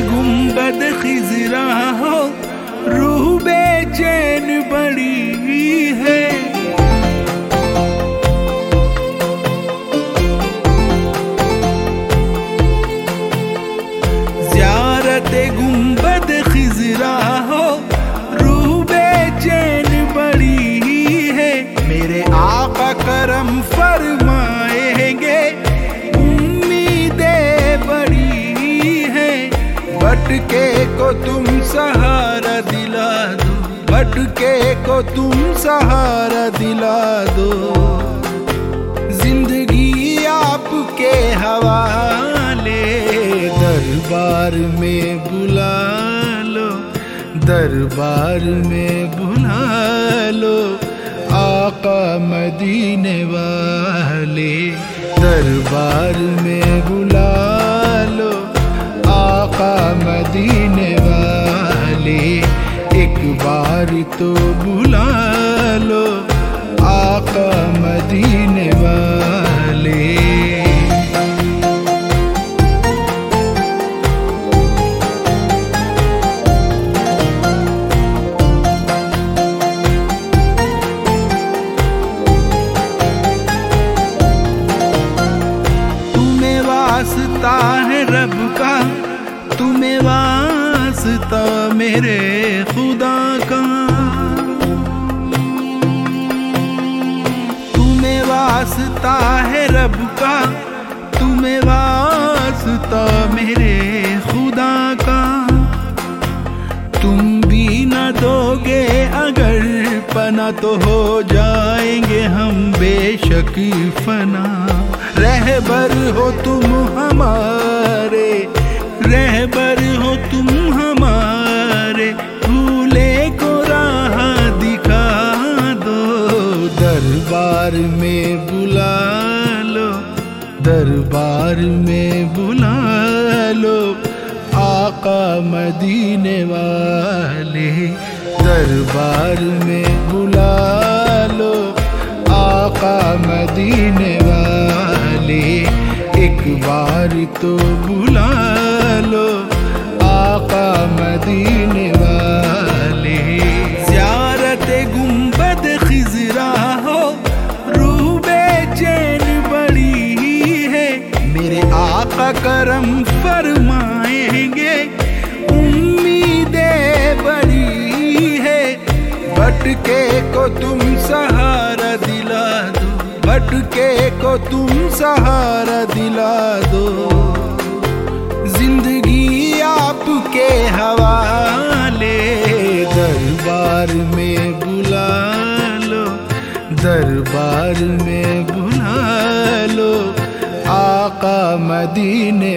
गुंबद खिजरा हो, रूह बेचैन बड़ी है। ज़ियारत गुंबद खिजरा हो, रूह बेचैन बड़ी है। मेरे आका करम फरमाएंगे, उम्मीदें बड़ी है। भटके को तुम सहारा दिला दो, भटके को तुम सहारा दिला दो। जिंदगी आपके हवाले, दरबार में बुला लो, दरबार में बुला लो। आका मदीने वाले, दरबार में बुला लो। आका मदीने वाले, एक बार तो बुला लो। आका मदीने वाले। वास्ता है रब का, तुम्हें वास्ता मेरे खुदा का। तुम्हें वास्ता है रब का, तुम्हें वास्ता मेरे खुदा का। तुम भी न दोगे अगर पना, तो हो जाएंगे हम बेशक फना। रहबर हो तुम हमारे, रहबर हो तुम हमारे। भूले को राह दिखा दो, दरबार में बुला लो, दरबार में बुला लो। आका मदीने वाले, दरबार में बुला लो। आका मदीने वाले, एक बार तो बुला लो। आका मदीने वाले। ज़ियारत गुंबद खिजरा हो, रूह बेचैन बड़ी है। मेरे आका करम फरमाएंगे, उम्मीदें बड़ी है। भटके को तुम सहारा दिला दो, भटके को तुम सहारा दिला दो। जिंदगी आपके हवाले, दरबार में बुला लो, दरबार में बुला लो। आका मदीने